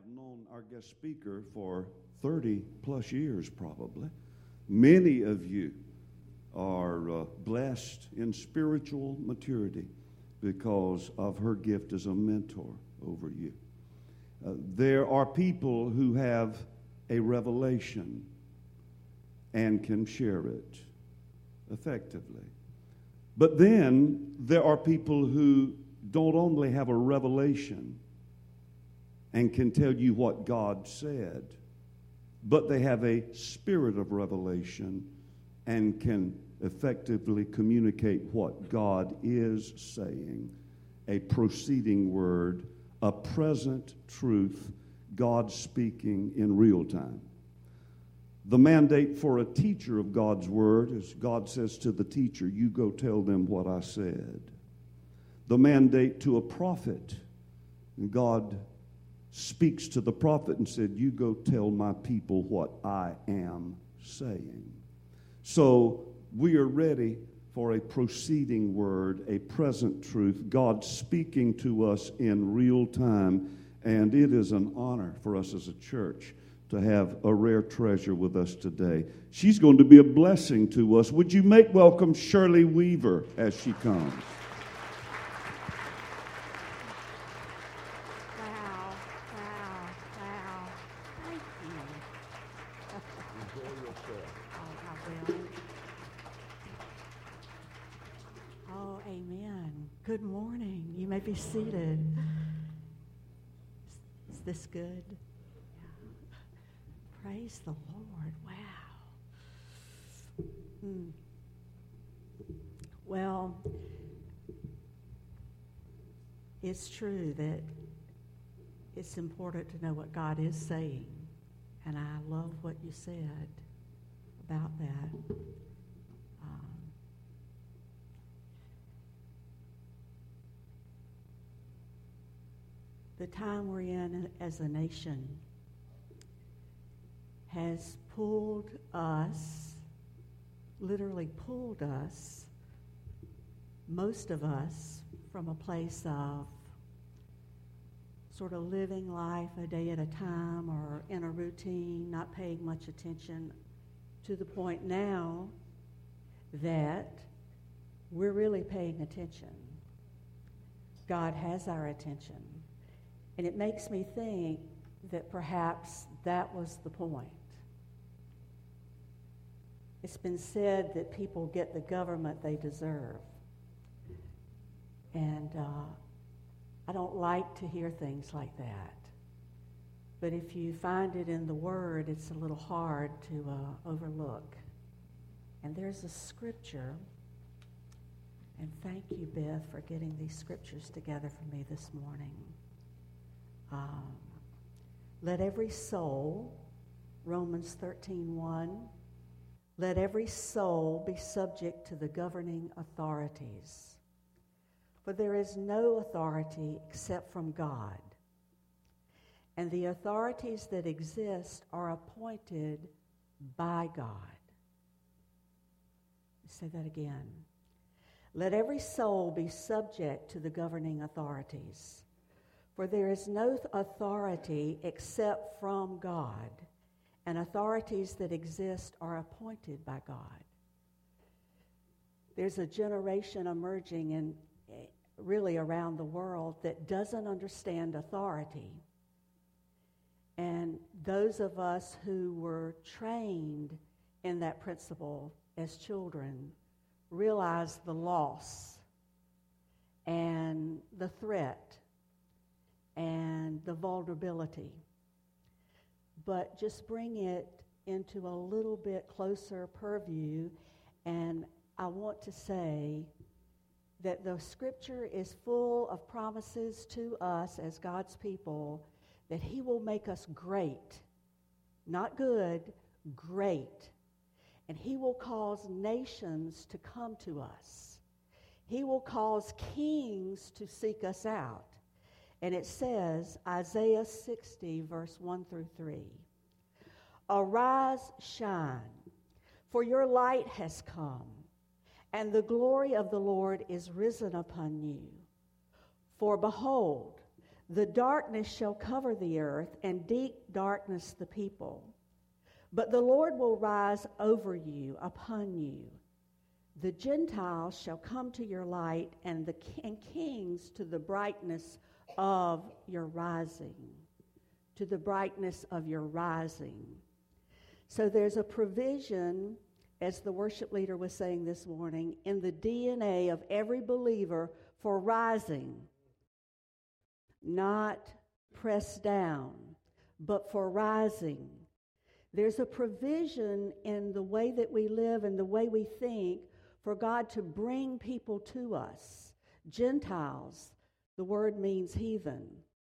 known our guest speaker for 30 plus years probably. Many of you are blessed in spiritual maturity because of her gift as a mentor over you. There are people who have a revelation and can share it effectively. But then there are people who don't only have a revelation and can tell you what God said, but they have a spirit of revelation and can effectively communicate what God is saying, a proceeding word, a present truth, God speaking in real time. The mandate for a teacher of God's word is God says to the teacher, you go tell them what I said. The mandate to a prophet, and God speaks to the prophet and said, you go tell my people what I am saying. So we are ready for a proceeding word, a present truth, God speaking to us in real time, and it is an honor for us as a church to have a rare treasure with us today. She's going to be a blessing to us. Would you make welcome Shirley Weaver as she comes? Good morning. You may be seated. Is this good? Yeah. Praise the Lord. Wow. Well, it's true that it's important to know what God is saying. And I love what you said about that. The time we're in as a nation has pulled us, literally pulled us, most of us, from a place of sort of living life a day at a time or in a routine, not paying much attention, to the point now that we're really paying attention. God has our attention. And it makes me think that perhaps that was the point. It's been said that people get the government they deserve. And I don't like to hear things like that. But if you find it in the Word, it's a little hard to overlook. And there's a scripture, and thank you, Beth, for getting these scriptures together for me this morning. Let every soul, Romans 13:1, let every soul be subject to the governing authorities. For there is no authority except from God. And the authorities that exist are appointed by God. Say that again. Let every soul be subject to the governing authorities. For there is no authority except from God, and authorities that exist are appointed by God. There's a generation emerging in really around the world that doesn't understand authority. And those of us who were trained in that principle as children realize the loss and the threat and the vulnerability. But just bring it into a little bit closer purview, and I want to say that the scripture is full of promises to us as God's people that He will make us great, not good, great. And He will cause nations to come to us. He will cause kings to seek us out. And it says, Isaiah 60, verse 1 through 3, arise, shine, for your light has come, and the glory of the Lord is risen upon you. For behold, The darkness shall cover the earth, and deep darkness the people. But the Lord will rise over you, upon you. The Gentiles shall come to your light, and kings to the brightness of your rising. To the brightness of your rising. So there's a provision, as the worship leader was saying this morning, in the DNA of every believer for rising. Not pressed down, but for rising. There's a provision in the way that we live and the way we think for God to bring people to us. Gentiles, the word means heathen.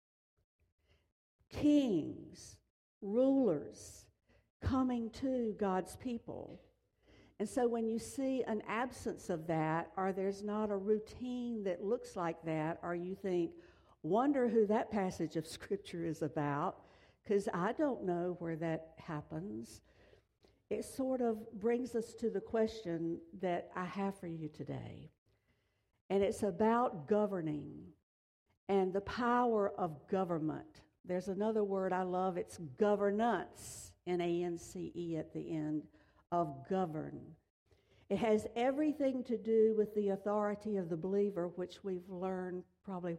Kings, rulers, coming to God's people. And so when you see an absence of that, or there's not a routine that looks like that, or you think, wonder who that passage of Scripture is about, because I don't know where that happens, it sort of brings us to the question that I have for you today. And it's about governing and the power of government. There's another word I love, it's governance, N-A-N-C-E at the end, of govern. It has everything to do with the authority of the believer, which we've learned probably,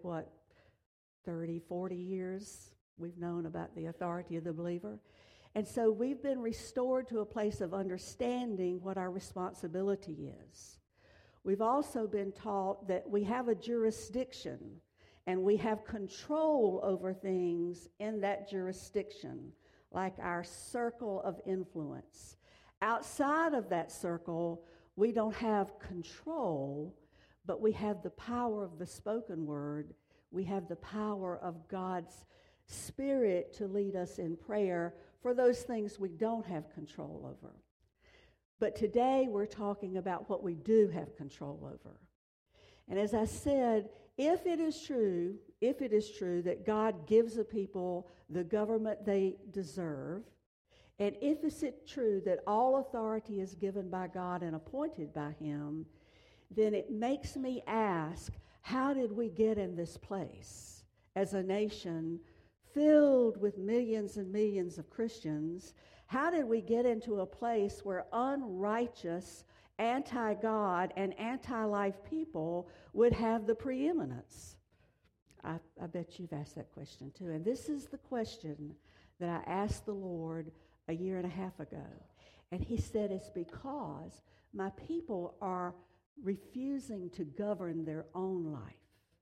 30, 40 years we've known about the authority of the believer. And so we've been restored to a place of understanding what our responsibility is. We've also been taught that we have a jurisdiction and we have control over things in that jurisdiction, like our circle of influence. Outside of that circle, we don't have control, but we have the power of the spoken word. We have the power of God's Spirit to lead us in prayer for those things we don't have control over. But today we're talking about what we do have control over. And as I said, if it is true that God gives the people the government they deserve, and if it's true that all authority is given by God and appointed by Him, then it makes me ask, how did we get in this place as a nation filled with millions and millions of Christians? How did we get into a place where unrighteous, anti-God, and anti-life people would have the preeminence? I bet you've asked that question too. And this is the question that I asked the Lord a year and a half ago. And He said, it's because my people are refusing to govern their own life.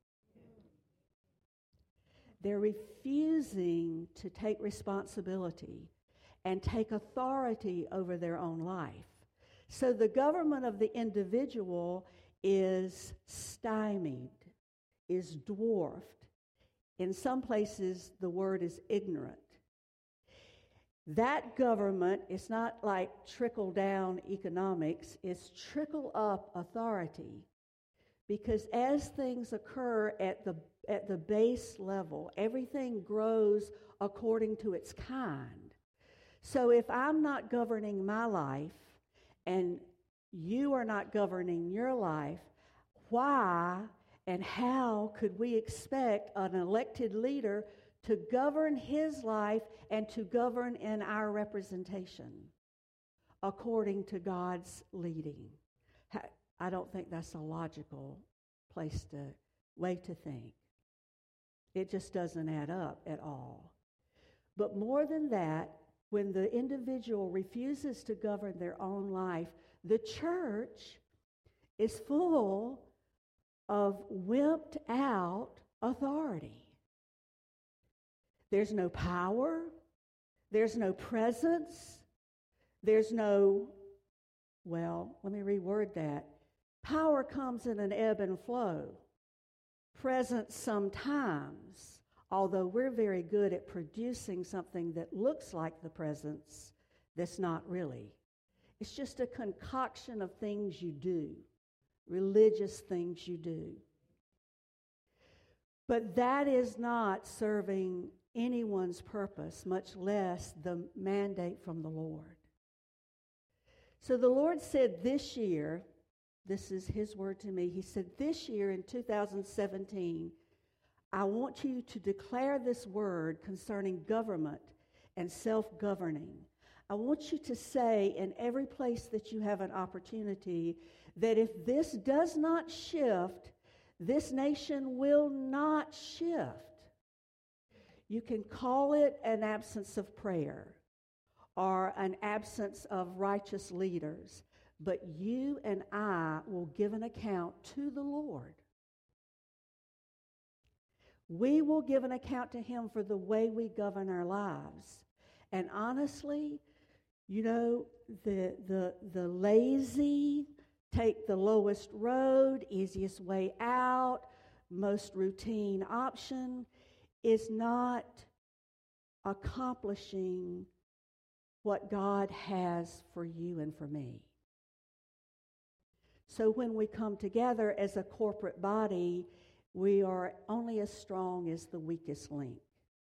They're refusing to take responsibility and take authority over their own life. So the government of the individual is stymied, is dwarfed. In some places, the word is ignorant. That government is not like trickle-down economics, it's trickle-up authority. Because as things occur at the base level, everything grows according to its kind. So if I'm not governing my life and you are not governing your life, why and how could we expect an elected leader to govern his life and to govern in our representation according to God's leading? I don't think that's a logical way to think. It just doesn't add up at all. But more than that, when the individual refuses to govern their own life, the church is full of wimped out authority. There's no power, there's no presence, there's no, let me reword that. Power comes in an ebb and flow. Presence sometimes, although we're very good at producing something that looks like the presence, that's not really. It's just a concoction of things you do, religious things you do. But that is not serving anyone's purpose, much less the mandate from the Lord. So the Lord said this year, this is His word to me, He said this year in 2017, I want you to declare this word concerning government and self-governing. I want you to say in every place that you have an opportunity that if this does not shift, this nation will not shift. You can call it an absence of prayer or an absence of righteous leaders, but you and I will give an account to the Lord. We will give an account to Him for the way we govern our lives. And honestly, you know, the lazy take the lowest road, easiest way out, most routine option is not accomplishing what God has for you and for me. So when we come together as a corporate body, we are only as strong as the weakest link.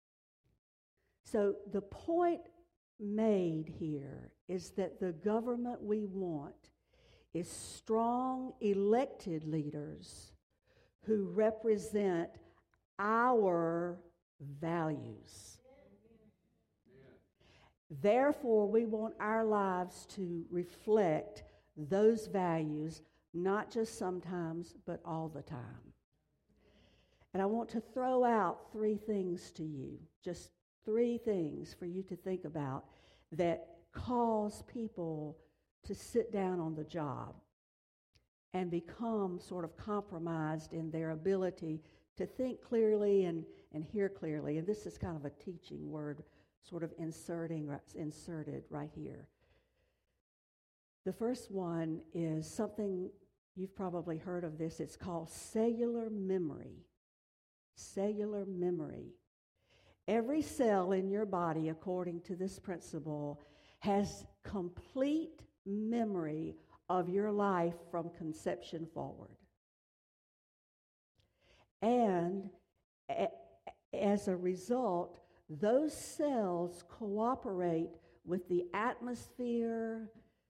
So the point made here is that the government we want is strong elected leaders who represent our values. Therefore, we want our lives to reflect those values, not just sometimes, but all the time. And I want to throw out 3 things to you, just 3 things for you to think about that cause people to sit down on the job and become sort of compromised in their ability to think clearly and hear clearly. And this is kind of a teaching word, sort of inserted right here. The first one is something, you've probably heard of this, it's called cellular memory. Cellular memory. Every cell in your body, according to this principle, has complete memory of your life from conception forward. And as a result, those cells cooperate with the atmosphere,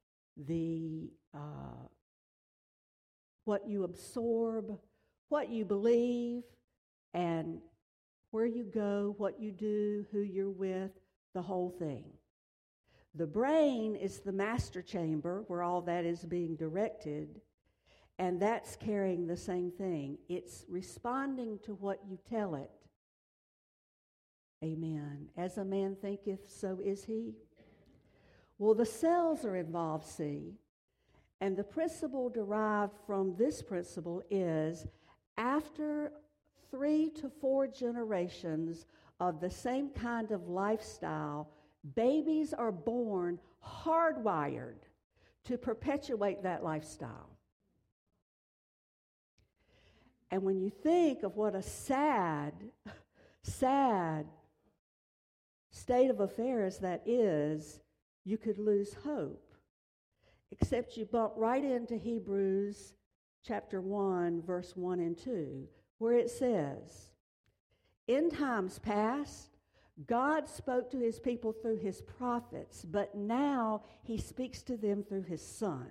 what you absorb, what you believe, and where you go, what you do, who you're with, the whole thing. The brain is the master chamber where all that is being directed, and that's carrying the same thing. It's responding to what you tell it. Amen. As a man thinketh, so is he. Well, the cells are involved, see, and the principle derived from this principle is after 3 to 4 generations of the same kind of lifestyle, babies are born hardwired to perpetuate that lifestyle. And when you think of what a sad state of affairs that is, you could lose hope. Except you bump right into Hebrews chapter 1, verse 1 and 2, where it says, in times past, God spoke to his people through his prophets, but now he speaks to them through his Son.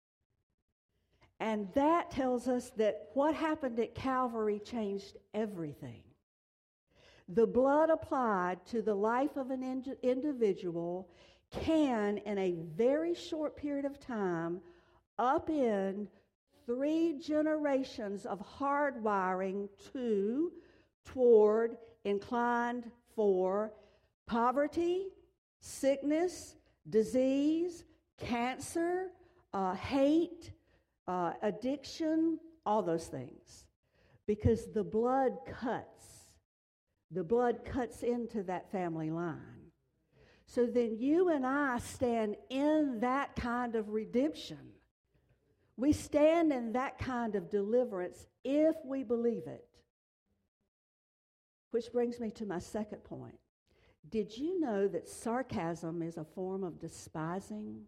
And that tells us that what happened at Calvary changed everything. The blood applied to the life of an individual can, in a very short period of time, upend 3 generations of hardwiring toward, inclined for poverty, sickness, disease, cancer, hate, addiction, all those things. Because the blood cuts into that family line. So then you and I stand in that kind of redemption. We stand in that kind of deliverance if we believe it. Which brings me to my second point. Did you know that sarcasm is a form of despising?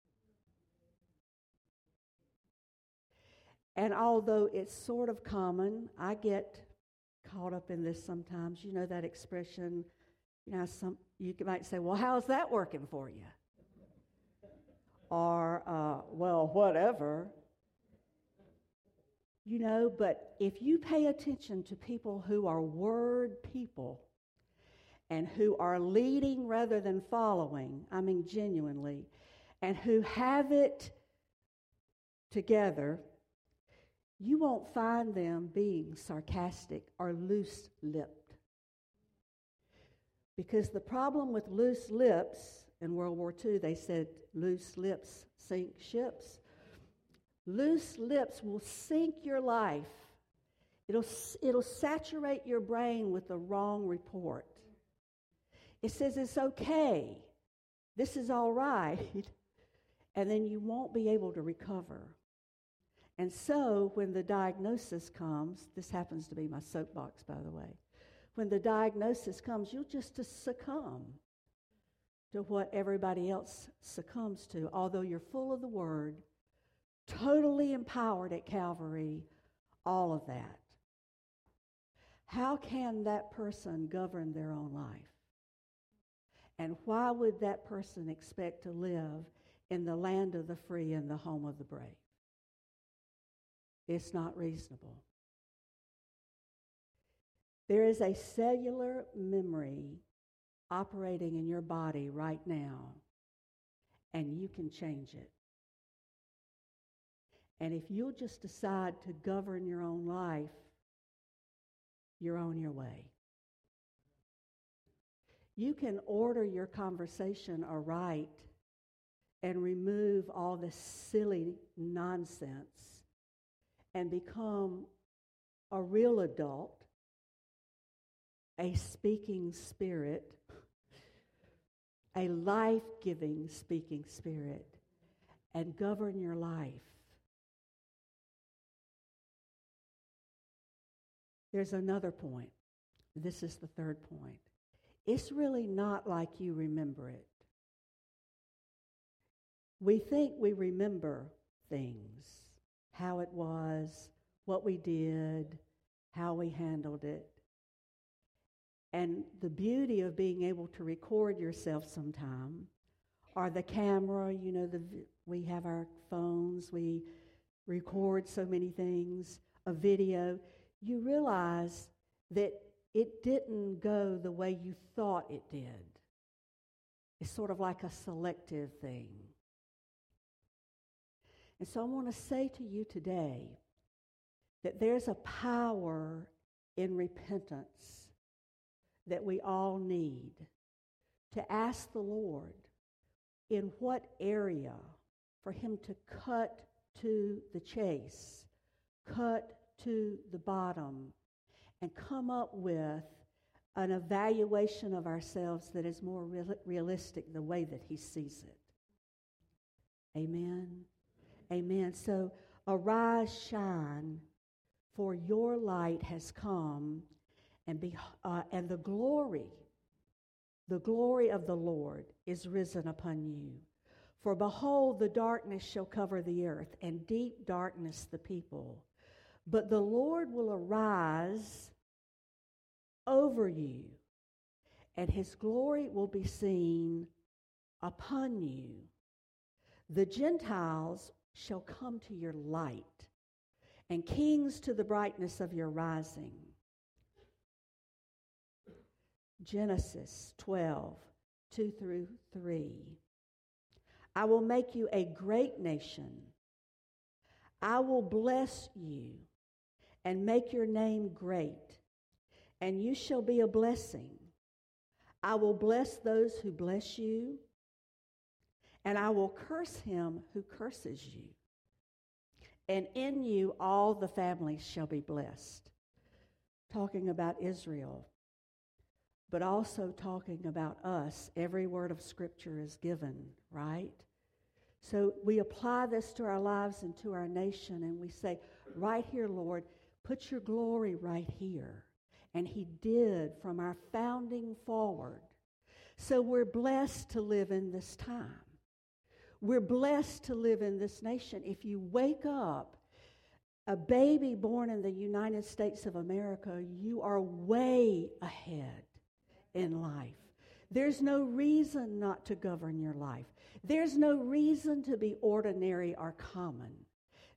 And although it's sort of common, I get caught up in this sometimes. You know that expression, you might say, well, how's that working for you? Or, well, whatever. But if you pay attention to people who are word people and who are leading rather than following, I mean genuinely, and who have it together, you won't find them being sarcastic or loose-lipped. Because the problem with loose lips, in World War II, they said loose lips sink ships. Loose lips will sink your life. It'll saturate your brain with the wrong report. It says it's okay. This is all right. And then you won't be able to recover. And so when the diagnosis comes, this happens to be my soapbox, by the way. When the diagnosis comes, you'll just succumb to what everybody else succumbs to, although you're full of the Word, totally empowered at Calvary, all of that. How can that person govern their own life? And why would that person expect to live in the land of the free and the home of the brave? It's not reasonable. There is a cellular memory operating in your body right now, and you can change it. And if you'll just decide to govern your own life, you're on your way. You can order your conversation aright and remove all this silly nonsense and become a real adult, a speaking spirit, a life-giving speaking spirit, and govern your life. There's another point. This is the third point. It's really not like you remember it. We think we remember things, how it was, what we did, how we handled it. And the beauty of being able to record yourself sometime, or the camera, we have our phones, we record so many things, a video, you realize that it didn't go the way you thought it did. It's sort of like a selective thing. And so I want to say to you today that there's a power in repentance that we all need to ask the Lord in what area for Him to cut to the chase, cut to the bottom, and come up with an evaluation of ourselves that is more realistic the way that He sees it. Amen? Amen. So arise, shine, for your light has come, and the glory of the Lord is risen upon you. For behold, the darkness shall cover the earth, and deep darkness the people. But the Lord will arise over you, and His glory will be seen upon you. The Gentiles shall come to your light, and kings to the brightness of your rising. Genesis 12, 2 through 3. I will make you a great nation. I will bless you and make your name great, and you shall be a blessing. I will bless those who bless you, and I will curse him who curses you. And in you all the families shall be blessed. Talking about Israel, but also talking about us. Every word of Scripture is given, right? So we apply this to our lives and to our nation, and we say, right here, Lord, put your glory right here. And He did from our founding forward. So we're blessed to live in this time. We're blessed to live in this nation. If you wake up, a baby born in the United States of America, you are way ahead in life. There's no reason not to govern your life. There's no reason to be ordinary or common.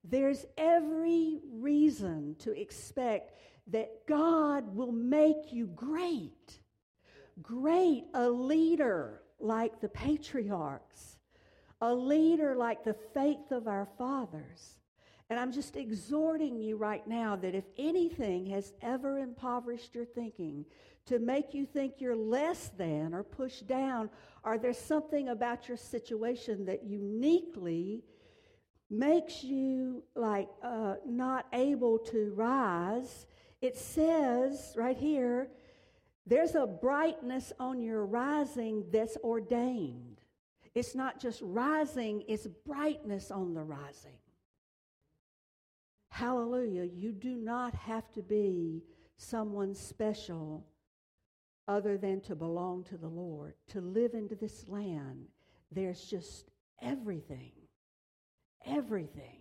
There's every reason to expect that God will make you great. Great, a leader like the patriarchs, a leader like the faith of our fathers. And I'm just exhorting you right now that if anything has ever impoverished your thinking to make you think you're less than or pushed down, or there's something about your situation that uniquely makes you not able to rise, it says right here, there's a brightness on your rising that's ordained. It's not just rising, it's brightness on the rising. Hallelujah. You do not have to be someone special other than to belong to the Lord. To live into this land, there's just everything. Everything.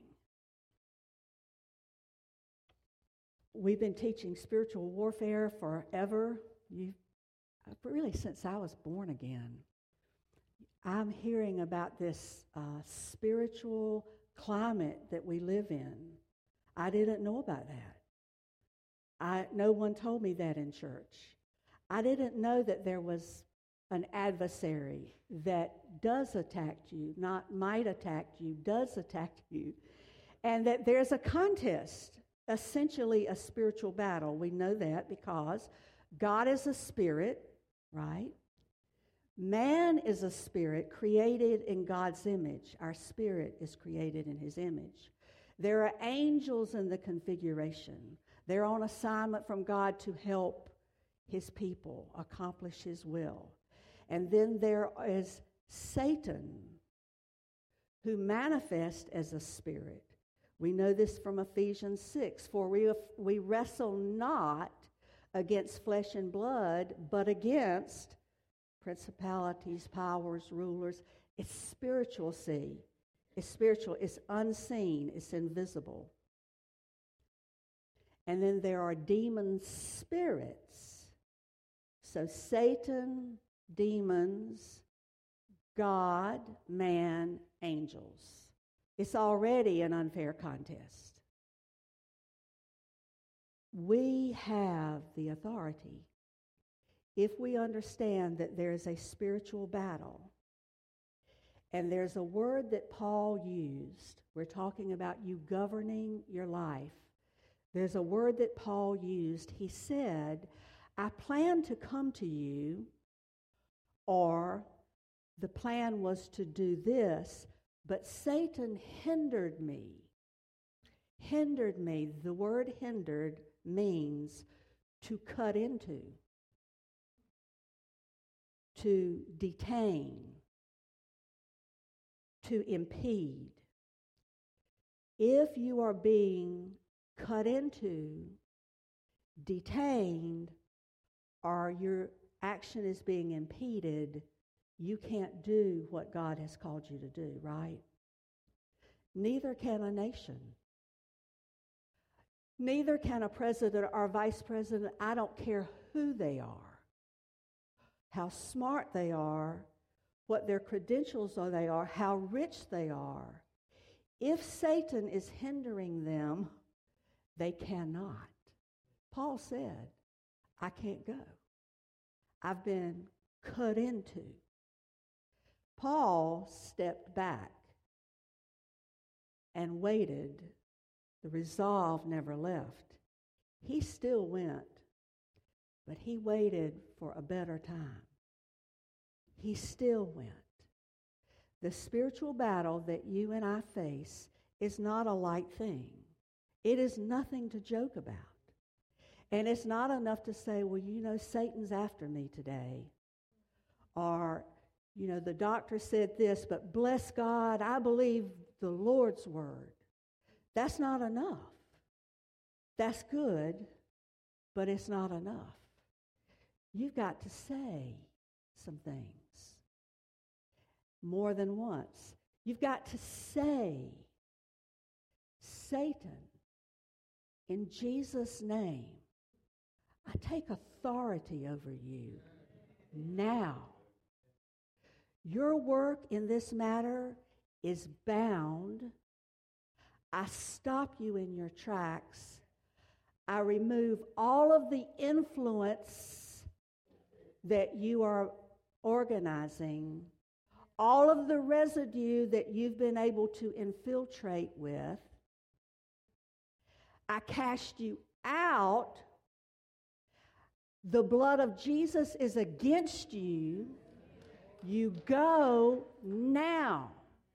We've been teaching spiritual warfare forever. Really, since I was born again. I'm hearing about this spiritual climate that we live in. I didn't know about that. No one told me that in church. I didn't know that there was an adversary that does attack you, not might attack you, does attack you, and that there's a contest, essentially a spiritual battle. We know that because God is a spirit, right? Man is a spirit created in God's image. Our spirit is created in his image. There are angels in the configuration. They're on assignment from God to help his people accomplish his will. And then there is Satan, who manifests as a spirit. We know this from Ephesians 6. For we wrestle not against flesh and blood, but against principalities, powers, rulers. It's spiritual, see. It's spiritual. It's unseen. It's invisible. And then there are demon spirits. So Satan, demons, God, man, angels. It's already an unfair contest. We have the authority. If we understand that there's a spiritual battle, and there's a word that Paul used, we're talking about you governing your life. There's a word that Paul used. He said, I plan to come to you, or the plan was to do this, but Satan hindered me. Hindered me. The word hindered means to cut into, to detain, to impede. If you are being cut into, detained, or your action is being impeded, you can't do what God has called you to do, right? Neither can a nation. Neither can a president or vice president. I don't care who they are, how smart they are, what their credentials are, they are, how rich they are. If Satan is hindering them, they cannot. Paul said, I can't go. I've been cut into. Paul stepped back and waited. The resolve never left. He still went, but he waited for a better time. He still went. The spiritual battle that you and I face is not a light thing. It is nothing to joke about. And it's not enough to say, well, you know, Satan's after me today. Or, you know, the doctor said this, but bless God, I believe the Lord's word. That's not enough. That's good, but it's not enough. You've got to say some things more than once. You've got to say, Satan, in Jesus' name, I take authority over you now. Your work in this matter is bound. I stop you in your tracks. I remove all of the influence that you are organizing, all of the residue that you've been able to infiltrate with. I cast you out. The blood of Jesus is against you. You go now.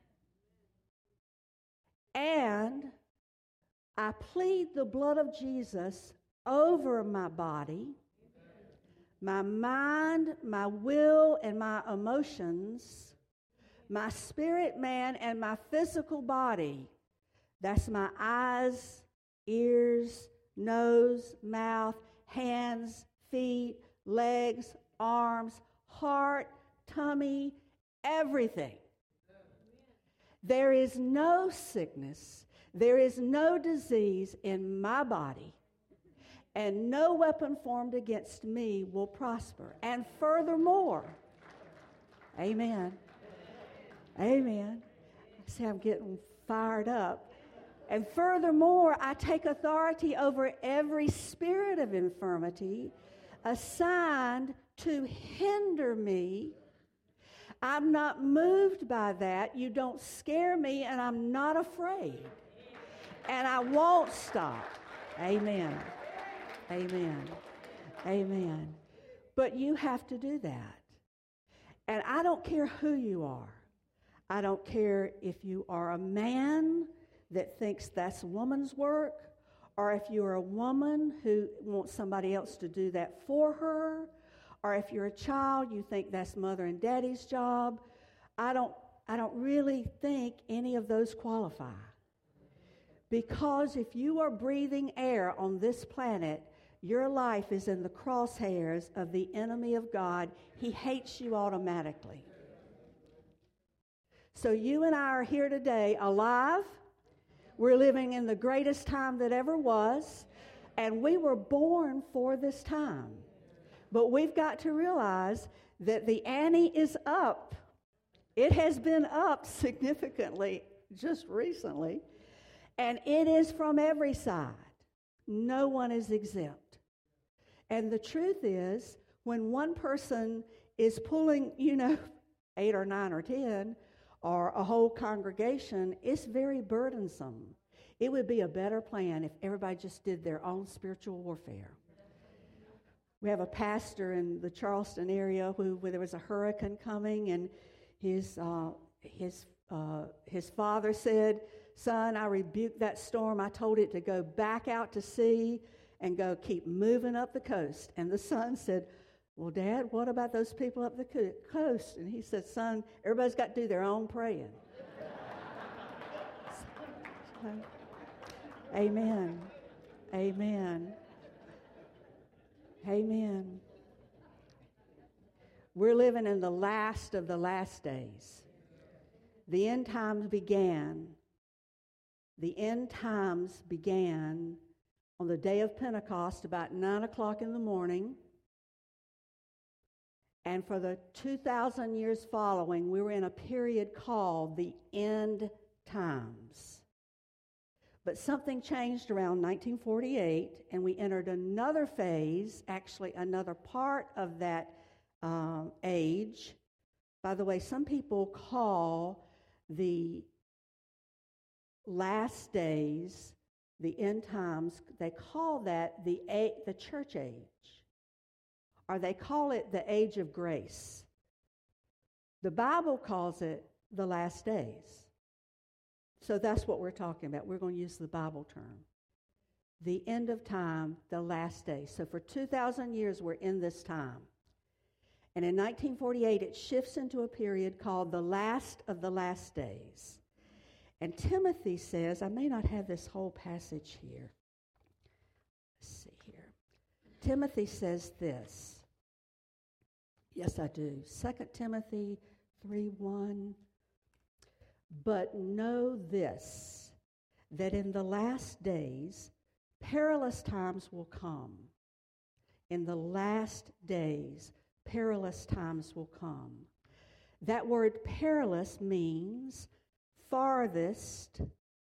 And I plead the blood of Jesus over my body, my mind, my will, and my emotions, my spirit man, and my physical body. That's my eyes, ears, nose, mouth, hands, feet, legs, arms, heart, tummy, everything. There is no sickness, there is no disease in my body, and no weapon formed against me will prosper. And furthermore, amen. Amen. See, I'm getting fired up. And furthermore, I take authority over every spirit of infirmity assigned to hinder me. I'm not moved by that. You don't scare me, and I'm not afraid. And I won't stop. Amen. Amen. Amen. But you have to do that. And I don't care who you are. I don't care if you are a man that thinks that's woman's work, or if you're a woman who wants somebody else to do that for her, or if you're a child, you think that's mother and daddy's job. I don't really think any of those qualify. Because if you are breathing air on this planet, your life is in the crosshairs of the enemy of God. He hates you automatically. So you and I are here today alive. We're living in the greatest time that ever was, and we were born for this time. But we've got to realize that the ante is up. It has been up significantly just recently, and it is from every side. No one is exempt. And the truth is, when one person is pulling, 8 or 9 or 10, or a whole congregation, it's very burdensome. It would be a better plan if everybody just did their own spiritual warfare. We have a pastor in the Charleston area where there was a hurricane coming, and his father said, "Son, I rebuked that storm. I told it to go back out to sea and go keep moving up the coast." And the son said, "Well, Dad, what about those people up the coast?" And he said, "Son, everybody's got to do their own praying." Amen. Amen. Amen. We're living in the last of the last days. The end times began. The end times began on the day of Pentecost about 9 o'clock in the morning. And for the 2,000 years following, we were in a period called the end times. But something changed around 1948, and we entered another phase, actually another part of that age. By the way, some people call the last days, the end times, they call that the church age. Or they call it the age of grace. The Bible calls it the last days. So that's what we're talking about. We're going to use the Bible term. The end of time, the last days. So for 2,000 years, we're in this time. And in 1948, it shifts into a period called the last of the last days. And Timothy says, I may not have this whole passage here. Let's see here. Timothy says this. Yes, I do. 2 Timothy 3:1. But know this, that in the last days, perilous times will come. In the last days, perilous times will come. That word perilous means farthest,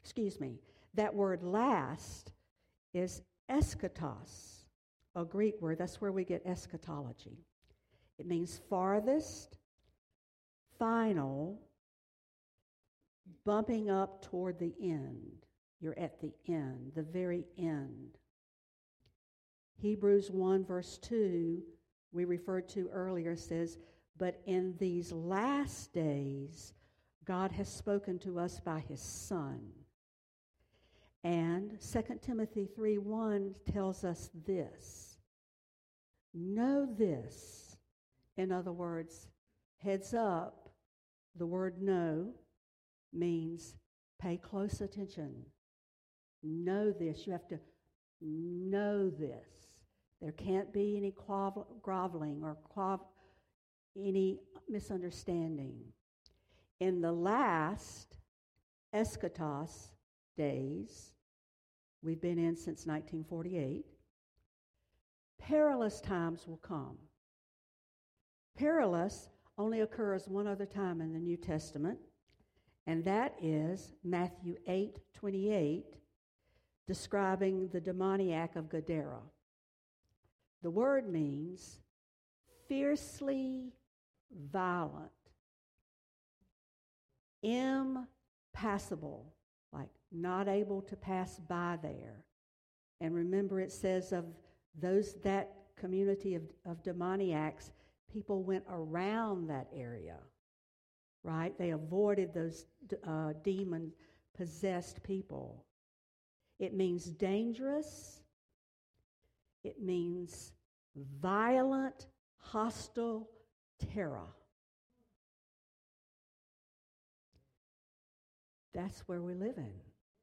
That word last is eschatos, a Greek word. That's where we get eschatology. It means farthest, final, bumping up toward the end. You're at the end, the very end. Hebrews 1 verse 2, we referred to earlier, says, "But in these last days, God has spoken to us by His Son." And 2 Timothy 3:1 tells us this. Know this. In other words, heads up, the word know means pay close attention. Know this. You have to know this. There can't be any groveling or any misunderstanding. In the last eschatos days, we've been in since 1948, perilous times will come. Perilous only occurs one other time in the New Testament, and that is Matthew 8:28, describing the demoniac of Gadara. The word means fiercely violent, impassable, like not able to pass by there. And remember, it says of that community of demoniacs, people went around that area, right? They avoided those demon-possessed people. It means dangerous. It means violent, hostile terror. That's where we live in.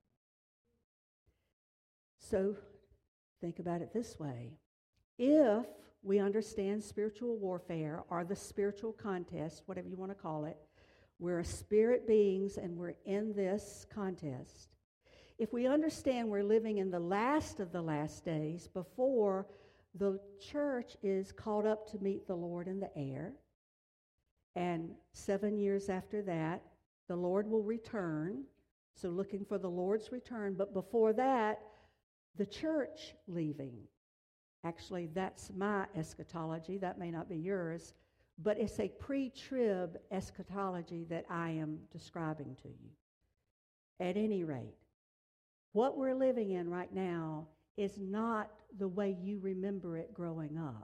So think about it this way. If we understand spiritual warfare or the spiritual contest, whatever you want to call it, we're spirit beings and we're in this contest. If we understand we're living in the last of the last days before the church is called up to meet the Lord in the air, and 7 years after that, the Lord will return, so looking for the Lord's return, but before that, the church leaving. Actually, that's my eschatology. That may not be yours, but it's a pre-trib eschatology that I am describing to you. At any rate, what we're living in right now is not the way you remember it growing up.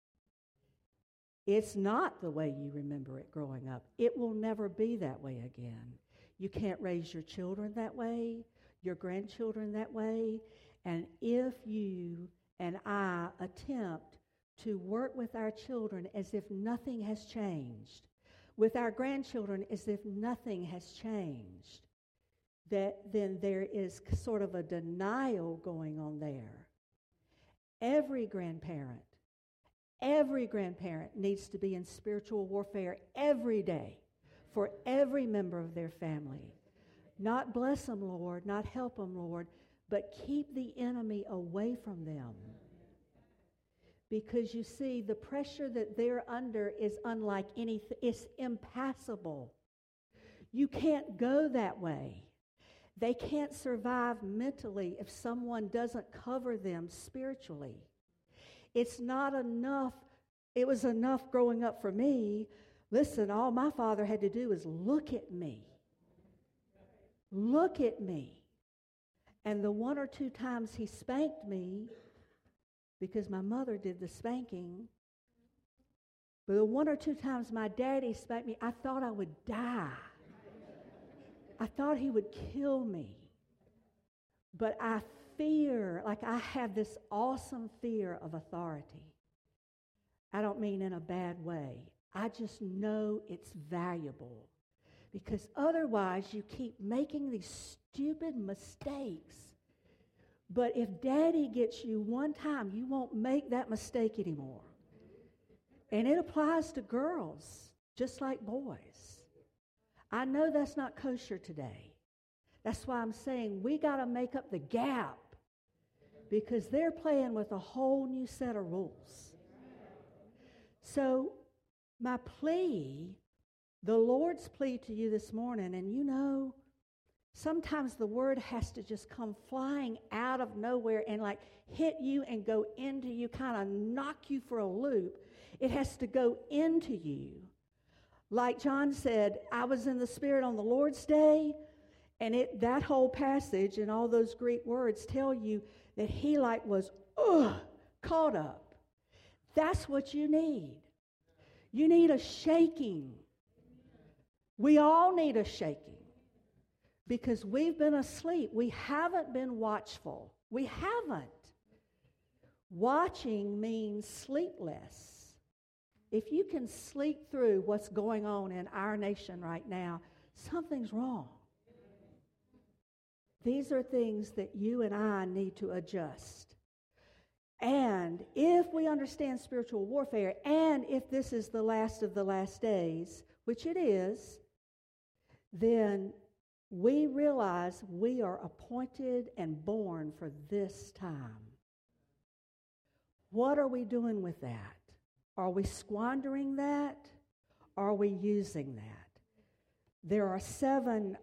It's not the way you remember it growing up. It will never be that way again. You can't raise your children that way, your grandchildren that way, and if you and I attempt to work with our children as if nothing has changed, with our grandchildren as if nothing has changed, then there is sort of a denial going on there. Every grandparent needs to be in spiritual warfare every day for every member of their family. Not bless them, Lord, not help them, Lord, but keep the enemy away from them. Because you see, the pressure that they're under is unlike anything. It's impassable. You can't go that way. They can't survive mentally if someone doesn't cover them spiritually. It's not enough. It was enough growing up for me. Listen, all my father had to do is look at me. Look at me. And the one or two times he spanked me, because my mother did the spanking, but the one or two times my daddy spanked me, I thought I would die. I thought he would kill me. But I have this awesome fear of authority. I don't mean in a bad way. I just know it's valuable. Because otherwise you keep making these stupid mistakes. But if daddy gets you one time, you won't make that mistake anymore. And it applies to girls just like boys. I know that's not kosher today. That's why I'm saying we got to make up the gap, because they're playing with a whole new set of rules. So my plea, the Lord's plea to you this morning, and Sometimes the word has to just come flying out of nowhere and like hit you and go into you, kind of knock you for a loop. It has to go into you. Like John said, I was in the Spirit on the Lord's day, and that whole passage and all those Greek words tell you that he like was caught up. That's what you need. You need a shaking. We all need a shaking because we've been asleep. We haven't been watchful. We haven't. Watching means sleepless. If you can sleep through what's going on in our nation right now, something's wrong. These are things that you and I need to adjust. And if we understand spiritual warfare, and if this is the last of the last days, which it is, then we realize we are appointed and born for this time. What are we doing with that? Are we squandering that? Are we using that? There are seven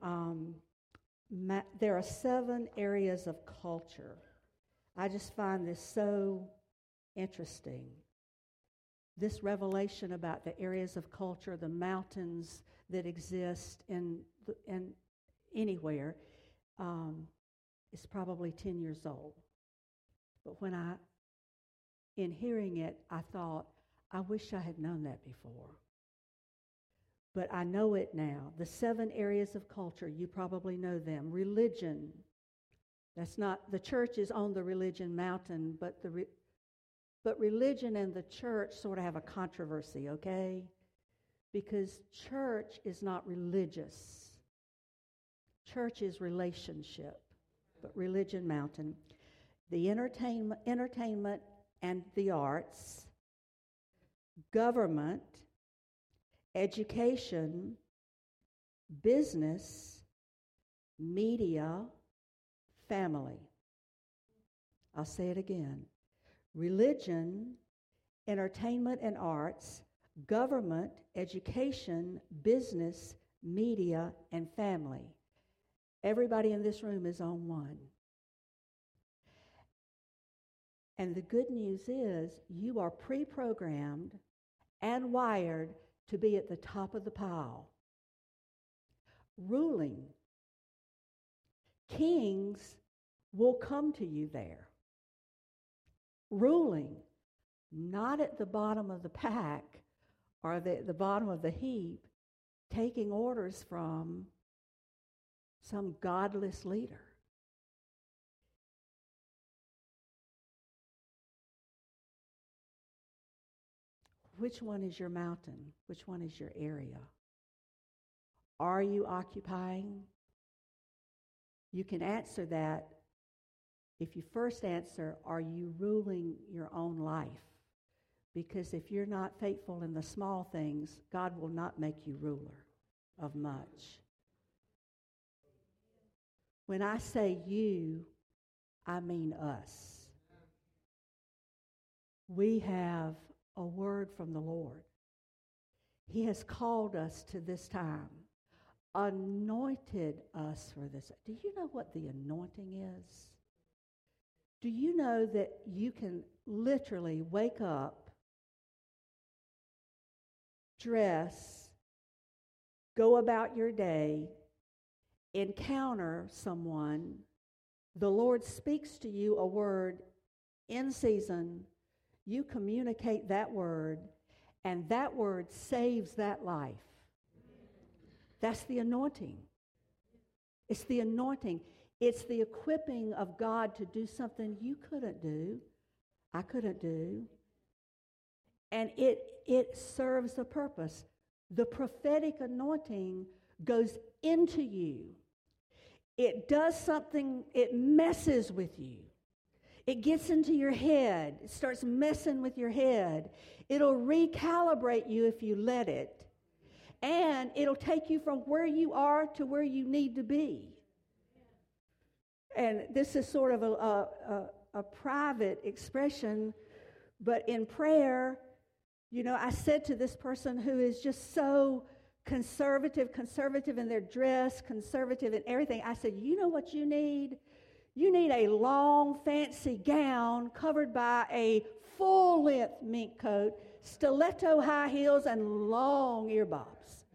areas of culture. I just find this so interesting. This revelation about the areas of culture, the mountains that exist in anywhere, is probably 10 years old. But in hearing it, I thought, I wish I had known that before. But I know it now. The 7 areas of culture, you probably know them. Religion. That's not, the church is on the religion mountain, but religion and the church sort of have a controversy, okay? Because church is not religious. Church is relationship, but religion mountain. The entertainment and the arts, government, education, business, media, family. I'll say it again. Religion, entertainment and arts, government, education, business, media, and family. Everybody in this room is on one. And the good news is you are pre-programmed and wired to be at the top of the pile. Ruling. Kings will come to you there. Ruling, not at the bottom of the pack or the bottom of the heap, taking orders from some godless leader. Which one is your mountain? Which one is your area? Are you occupying? You can answer that if you first answer, are you ruling your own life? Because if you're not faithful in the small things, God will not make you ruler of much. When I say you, I mean us. We have a word from the Lord. He has called us to this time, anointed us for this. Do you know what the anointing is? Do you know that you can literally wake up, dress, go about your day, encounter someone, the Lord speaks to you a word in season, you communicate that word, and that word saves that life. That's the anointing. It's the anointing. It's the equipping of God to do something you couldn't do, I couldn't do. And it serves a purpose. The prophetic anointing goes into you. It does something, it messes with you. It gets into your head. It starts messing with your head. It'll recalibrate you if you let it. And it'll take you from where you are to where you need to be. And this is sort of a private expression, but in prayer, I said to this person who is just so conservative in their dress, conservative in everything. I said, you know what you need? You need a long, fancy gown covered by a full-length mink coat, stiletto high heels, and long earbobs.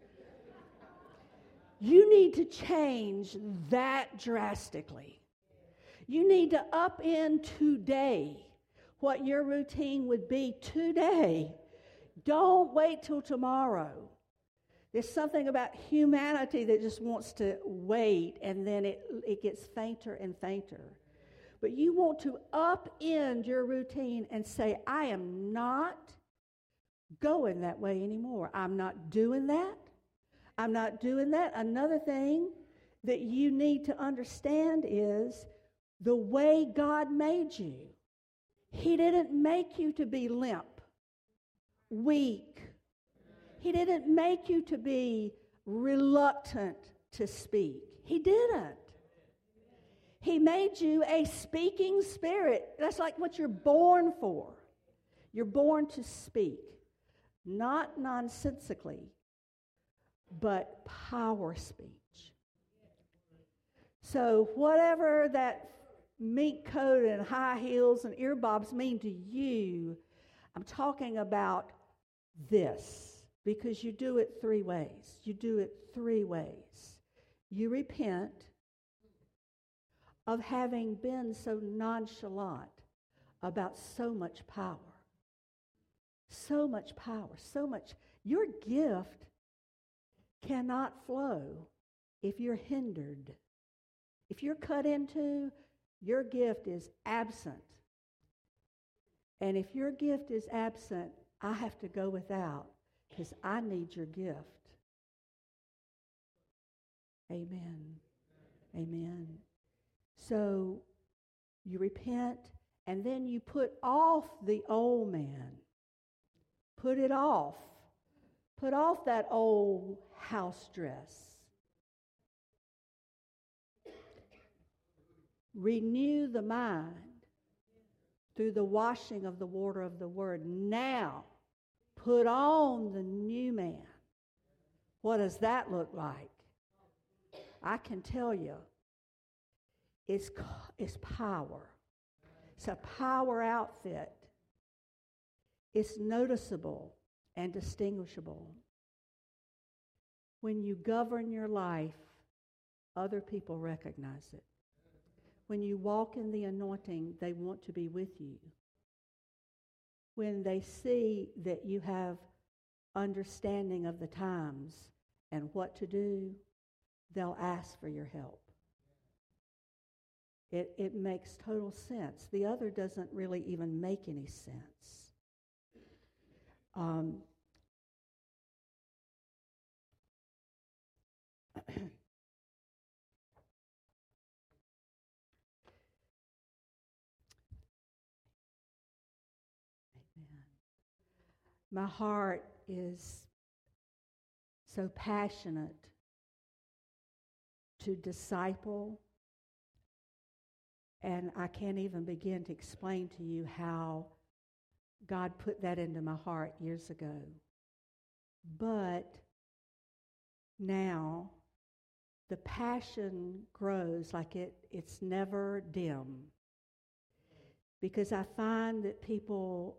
You need to change that drastically. You need to upend today what your routine would be today. Don't wait till tomorrow. There's something about humanity that just wants to wait, and then it gets fainter and fainter. But you want to upend your routine and say, I am not going that way anymore. I'm not doing that. I'm not doing that. Another thing that you need to understand is the way God made you. He didn't make you to be limp, weak. He didn't make you to be reluctant to speak. He didn't. He made you a speaking spirit. That's like what you're born for. You're born to speak, not nonsensically, but power speech. So whatever that mink coat and high heels and earbobs mean to you, I'm talking about this, because you do it three ways. You do it three ways. You repent of having been so nonchalant about so much power. So much power, so much. Your gift cannot flow if you're hindered. If you're cut into, your gift is absent. And if your gift is absent, I have to go without because I need your gift. Amen. Amen. So you repent, and then you put off the old man. Put it off. Put off that old house dress. Renew the mind through the washing of the water of the word. Now, put on the new man. What does that look like? I can tell you, it's power. It's a power outfit. It's noticeable and distinguishable. When you govern your life, other people recognize it. When you walk in the anointing, they want to be with you. When they see that you have understanding of the times and what to do, they'll ask for your help. It makes total sense. The other doesn't really even make any sense. My heart is so passionate to disciple, and I can't even begin to explain to you how God put that into my heart years ago. But now the passion grows like it's never dim, because I find that people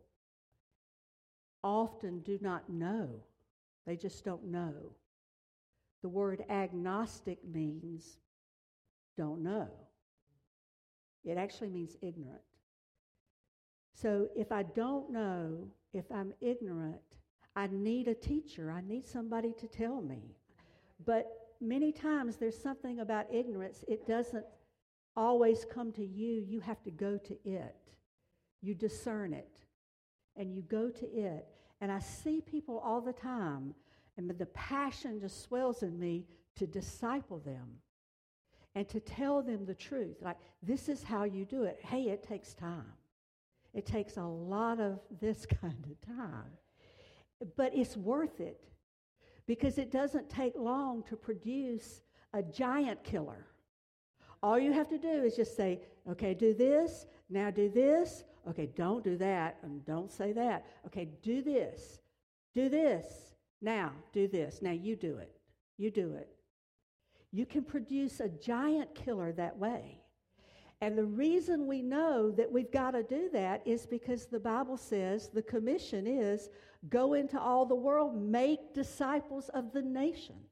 often do not know. They just don't know. The word agnostic means don't know. It actually means ignorant. So if I don't know, if I'm ignorant, I need a teacher. I need somebody to tell me. But many times there's something about ignorance. It doesn't always come to you. You have to go to it. You discern it. And you go to it. And I see people all the time, and the passion just swells in me to disciple them and to tell them the truth. Like, this is how you do it. Hey, it takes time. It takes a lot of this kind of time. But it's worth it, because it doesn't take long to produce a giant killer. All you have to do is just say, okay, do this, now do this. Okay, don't do that, and don't say that. Okay, do this, Now, do this. Now, you do it. You do it. You can produce a giant killer that way. And the reason we know that we've got to do that is because the Bible says the commission is go into all the world, make disciples of the nations.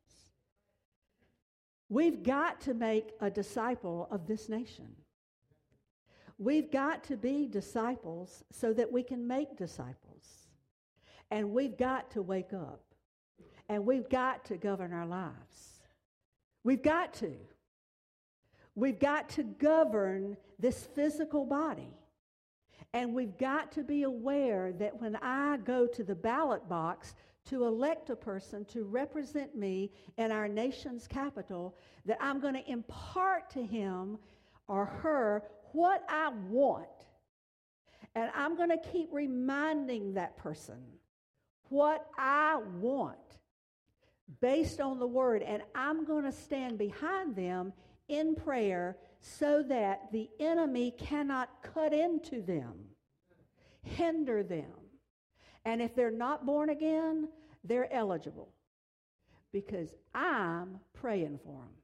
We've got to make a disciple of this nation. We've got to be disciples so that we can make disciples. And we've got to wake up. And we've got to govern our lives. We've got to. We've got to govern this physical body. And we've got to be aware that when I go to the ballot box to elect a person to represent me in our nation's capital, that I'm going to impart to him or her what I want. And I'm going to keep reminding that person what I want based on the word. And I'm going to stand behind them in prayer so that the enemy cannot cut into them, hinder them. And if they're not born again, they're eligible because I'm praying for them.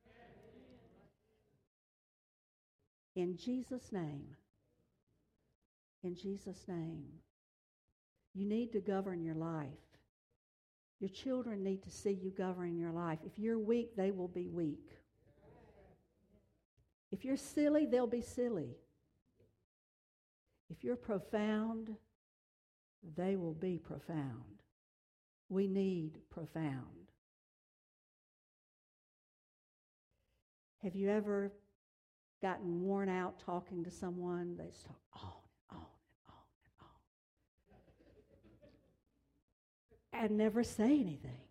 In Jesus' name, you need to govern your life. Your children need to see you govern your life. If you're weak, they will be weak. If you're silly, they'll be silly. If you're profound, they will be profound. We need profound. Have you ever gotten worn out talking to someone? They just talk on and on and on and on. And never say anything.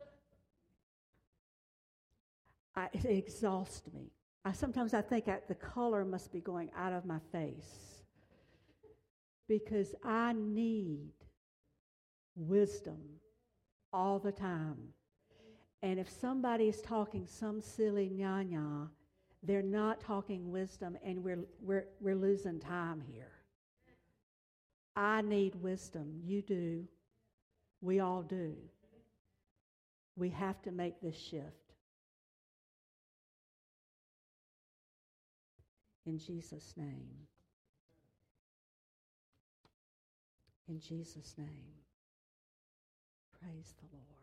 It exhausts me. Sometimes I think the color must be going out of my face because I need wisdom all the time. And if somebody is talking some silly nya-nya, they're not talking wisdom, and we're losing time here. I need wisdom. You do. We all do. We have to make this shift. In Jesus' name. In Jesus' name. Praise the Lord.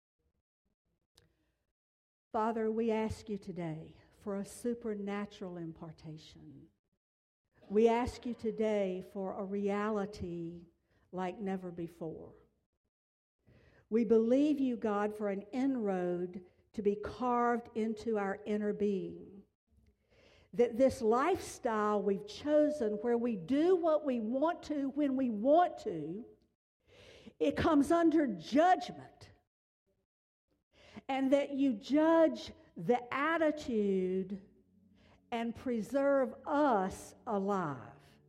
Father, we ask you today for a supernatural impartation. We ask you today for a reality like never before. We believe you, God, for an inroad to be carved into our inner being. That this lifestyle we've chosen where we do what we want to when we want to, it comes under judgment. And that you judge the attitude and preserve us alive.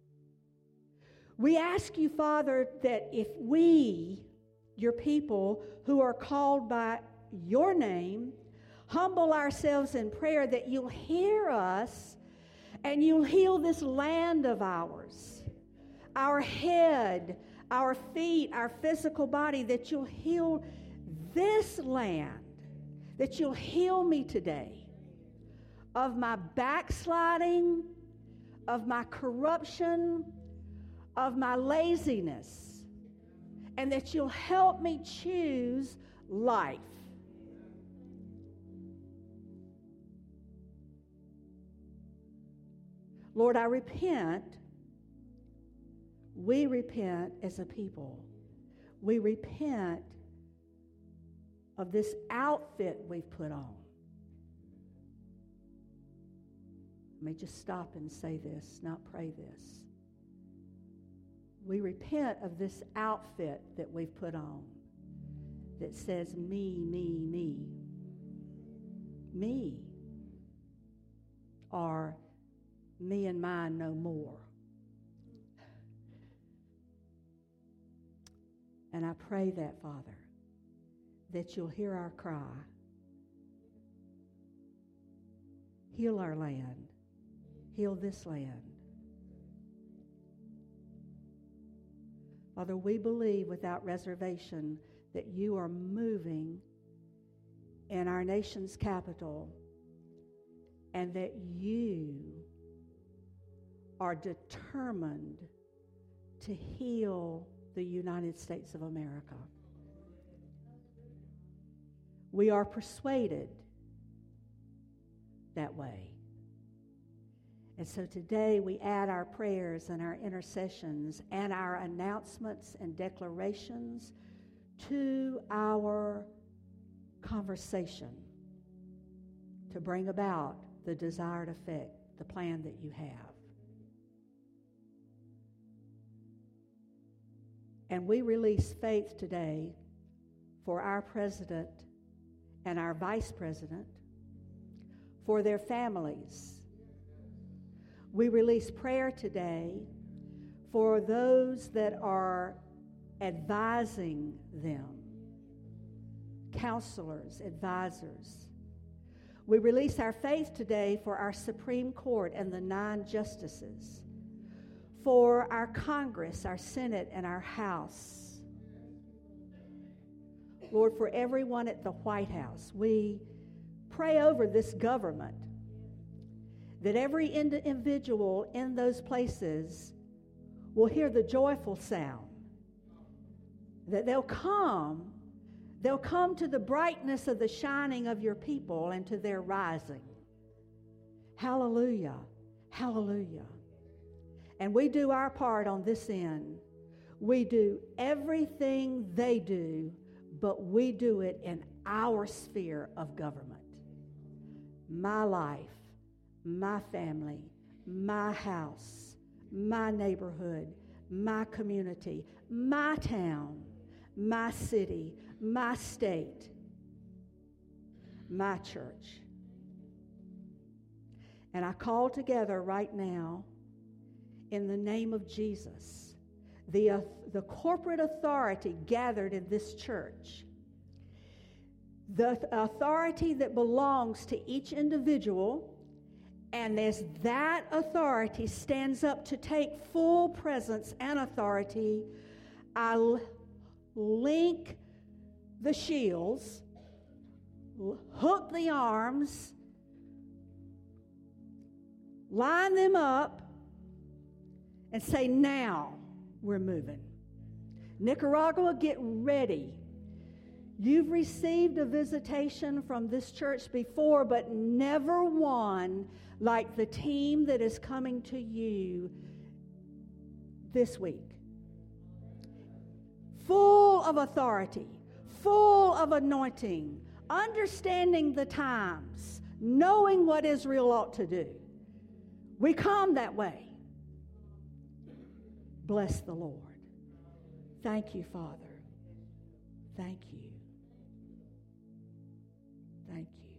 We ask you, Father, that if we, your people who are called by your name, humble ourselves in prayer, that you'll hear us and you'll heal this land of ours, our head, our feet, our physical body, that you'll heal this land, that you'll heal me today of my backsliding, of my corruption, of my laziness, and that you'll help me choose life. Lord, I repent. We repent as a people. We repent of this outfit we've put on. Let me just stop and say this, not pray this. We repent of this outfit that we've put on that says me, me, me. Me. Or me and mine no more. And I pray that, Father, that you'll hear our cry. Heal our land. Heal this land. Father, we believe without reservation that you are moving in our nation's capital, and that you are determined to heal the United States of America. We are persuaded that way. And so today we add our prayers and our intercessions and our announcements and declarations to our conversation to bring about the desired effect, the plan that you have. And we release faith today for our president and our vice president, for their families. We release prayer today for those that are advising them, counselors, advisors. We release our faith today for our Supreme Court and the 9 justices, for our Congress, our Senate, and our House. Lord, for everyone at the White House, we pray over this government that every individual in those places will hear the joyful sound, that they'll come to the brightness of the shining of your people and to their rising. Hallelujah, hallelujah. And we do our part on this end. We do everything they do, but we do it in our sphere of government. My life, my family, my house, my neighborhood, my community, my town, my city, my state, my church. And I call together right now, in the name of Jesus, the corporate authority gathered in this church, the authority that belongs to each individual, and as that authority stands up to take full presence and authority, I link the shields, hook the arms, line them up, and say, now we're moving. Nicaragua, get ready. You've received a visitation from this church before, but never one like the team that is coming to you this week. Full of authority, full of anointing, understanding the times, knowing what Israel ought to do. We come that way. Bless the Lord. Thank you, Father. Thank you. Thank you.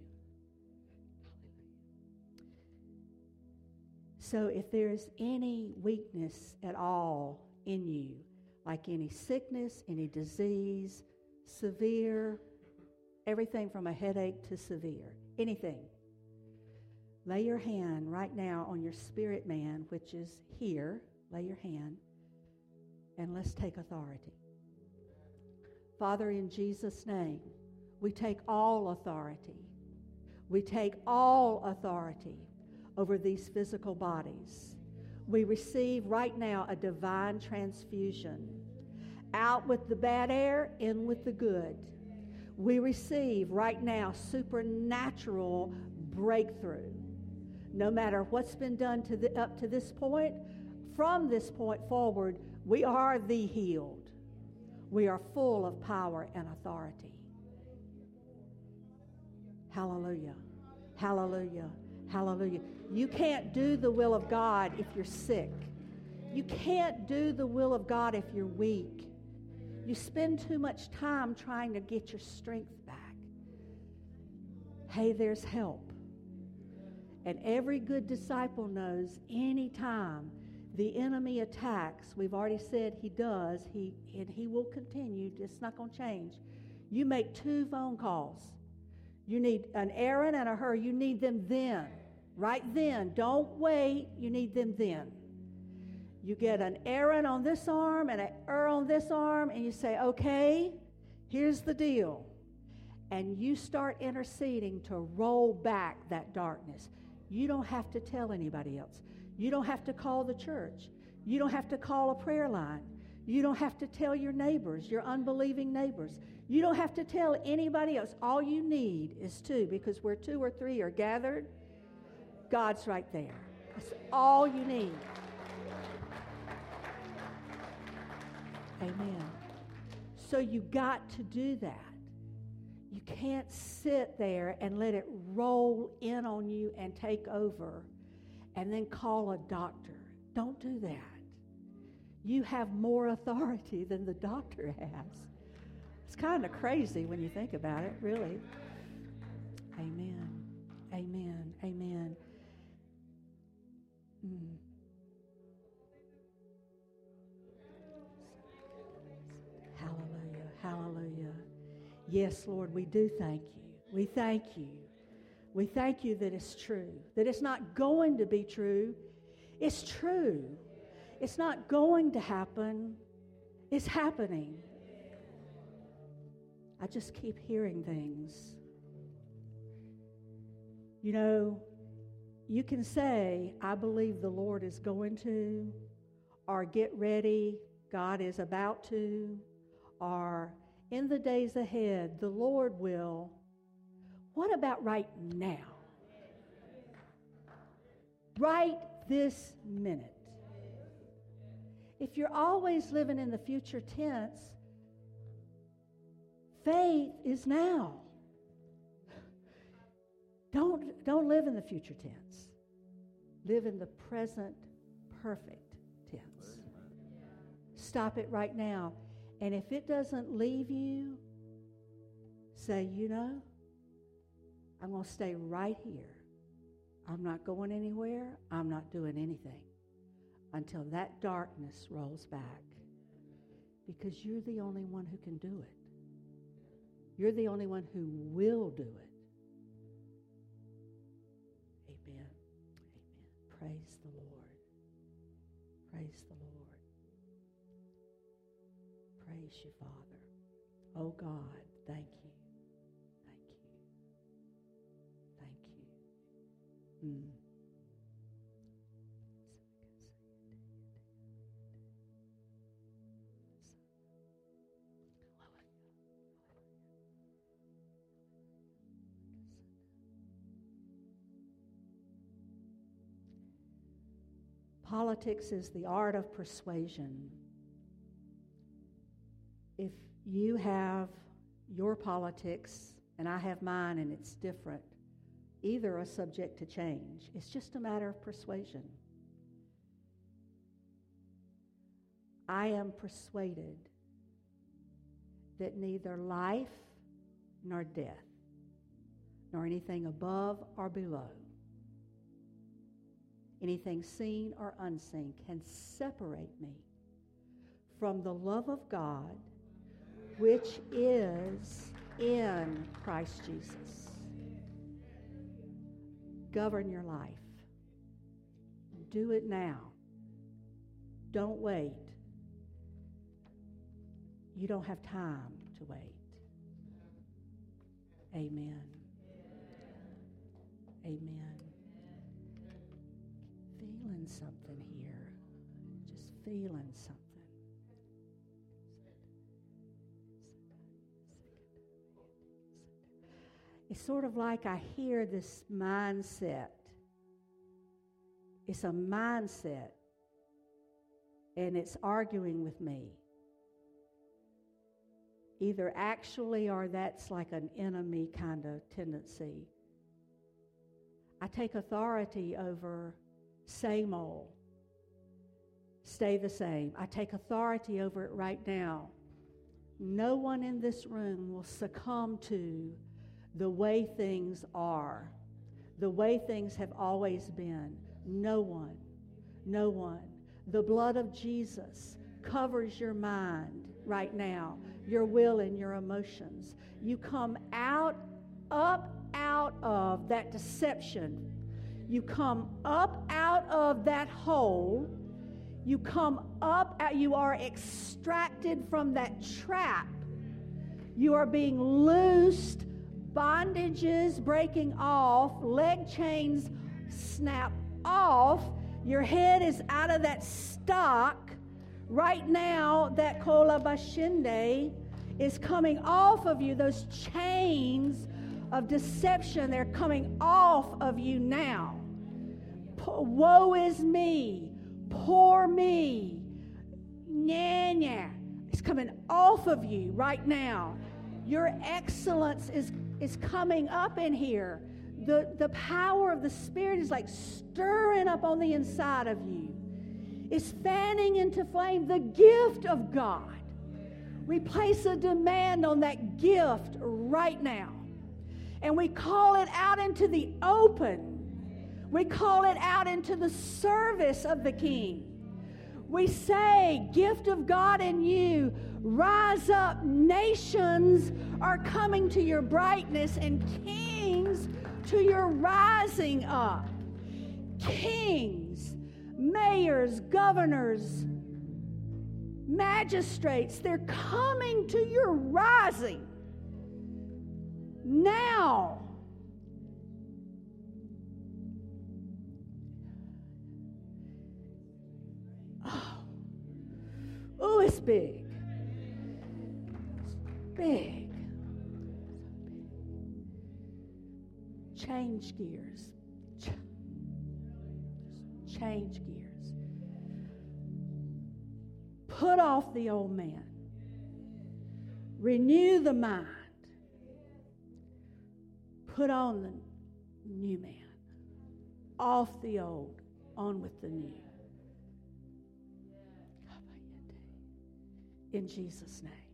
So if there's any weakness at all in you, like any sickness, any disease, severe, everything from a headache to severe, anything, lay your hand right now on your spirit man, which is here. Lay your hand, and let's take authority. Father, in Jesus' name, we take all authority. We take all authority over these physical bodies. We receive right now a divine transfusion. Out with the bad air, in with the good. We receive right now supernatural breakthrough. No matter what's been done up to this point, from this point forward, we are the healed. We are full of power and authority. Hallelujah. Hallelujah. Hallelujah. You can't do the will of God if you're sick. You can't do the will of God if you're weak. You spend too much time trying to get your strength back. Hey, there's help. And every good disciple knows any time the enemy attacks, we've already said he does, and he will continue, it's not going to change. You make 2 phone calls. You need an Aaron and a Hur. You need them then. Right then. Don't wait. You need them then. You get an Aaron on this arm and an Hur on this arm, and you say, okay, Here's the deal. And you start interceding to roll back that darkness. You don't have to tell anybody else. You don't have to call the church. You don't have to call a prayer line. You don't have to tell your neighbors, your unbelieving neighbors. You don't have to tell anybody else. All you need is two, because where two or three are gathered, God's right there. That's all you need. Amen. So you got to do that. You can't sit there and let it roll in on you and take over and then call a doctor. Don't do that. You have more authority than the doctor has. It's kind of crazy when you think about it, really. Amen. Amen. Amen. Hallelujah. Hallelujah. Yes, Lord, we do thank you. We thank you. We thank you that it's true, that it's not going to be true. It's true. It's not going to happen. It's happening. I just keep hearing things. You know, you can say, I believe the Lord is going to, or get ready, God is about to, or in the days ahead, the Lord will. What about right now? Right this minute. If you're always living in the future tense, faith is now. Don't live in the future tense. Live in the present perfect tense. Stop it right now. And if it doesn't leave you, say, you know, I'm going to stay right here. I'm not going anywhere. I'm not doing anything until that darkness rolls back. Because you're the only one who can do it. You're the only one who will do it. Amen. Amen. Praise the Lord. Praise the Lord. Praise you, Father. Oh God, thank you. Thank you. Thank you. Politics is the art of persuasion. If you have your politics and I have mine and it's different, either are subject to change. It's just a matter of persuasion. I am persuaded that neither life nor death, nor anything above or below, anything seen or unseen, can separate me from the love of God, which is in Christ Jesus. Govern your life. Do it now. Don't wait. You don't have time to wait. Amen. Amen. Feeling something here. Just feeling something. It's sort of like I hear this mindset. It's a mindset, and it's arguing with me. Either actually or that's like an enemy kind of tendency. I take authority over same old, stay the same. I take authority over it right now. No one in this room will succumb to the way things are, the way things have always been. No one. No one. The blood of Jesus covers your mind right now, your will and your emotions. You come out of that deception. You come up out of that hole. You come up out, you are extracted from that trap. You are being loosed, bondages breaking off, leg chains snap off. Your head is out of that stock. Right now, that kola bashinde is coming off of you. Those chains of deception, they're coming off of you now. Woe is me. Poor me. Nya, nya. It's coming off of you right now. Your excellence is coming up in here. The power of the Spirit is like stirring up on the inside of you. It's fanning into flame the gift of God. We place a demand on that gift right now. And we call it out into the open. We call it out into the service of the King. We say, gift of God in you, rise up. Nations are coming to your brightness, and kings to your rising up. Kings, mayors, governors, magistrates, they're coming to your rising now. Oh, it's big. It's big. Change gears. Change gears. Put off the old man. Renew the mind. Put on the new man. Off the old, on with the new. In Jesus' name.